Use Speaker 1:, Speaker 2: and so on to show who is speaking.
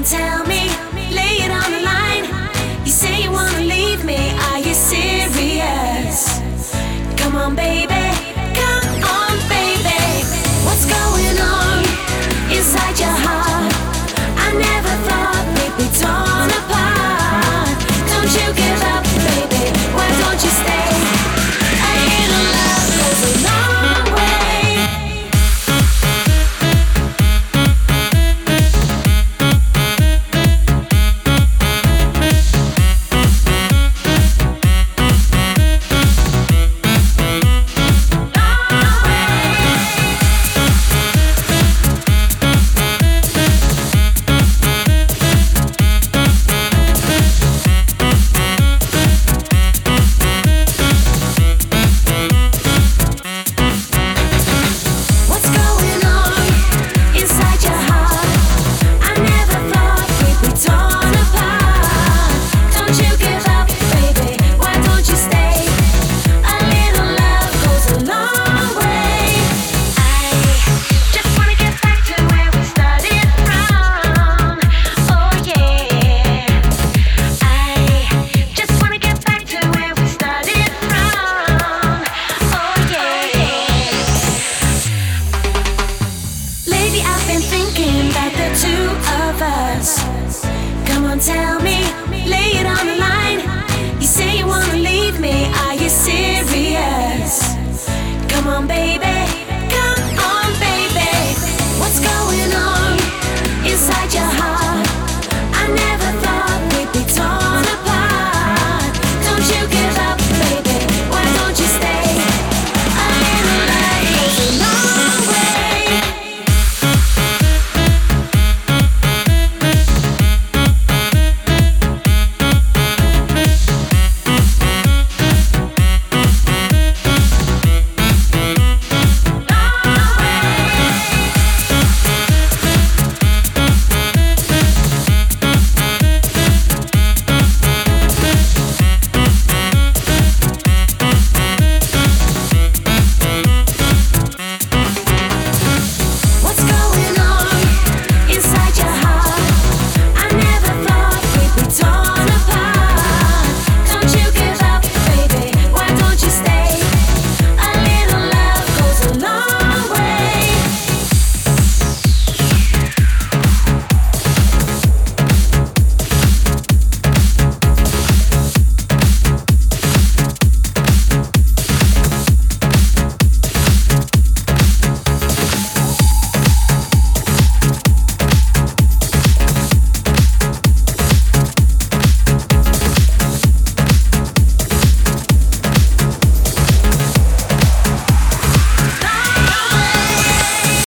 Speaker 1: on, tell me, lay it on the line. You say you wanna leave me, are you serious? Come on, baby, come on, baby. What's going on inside your heart? I never thought we'd be torn apart. Don't you give up, baby, why don't you stay? A little love goes a long way. Thinking about the two of us. Come on, tell me.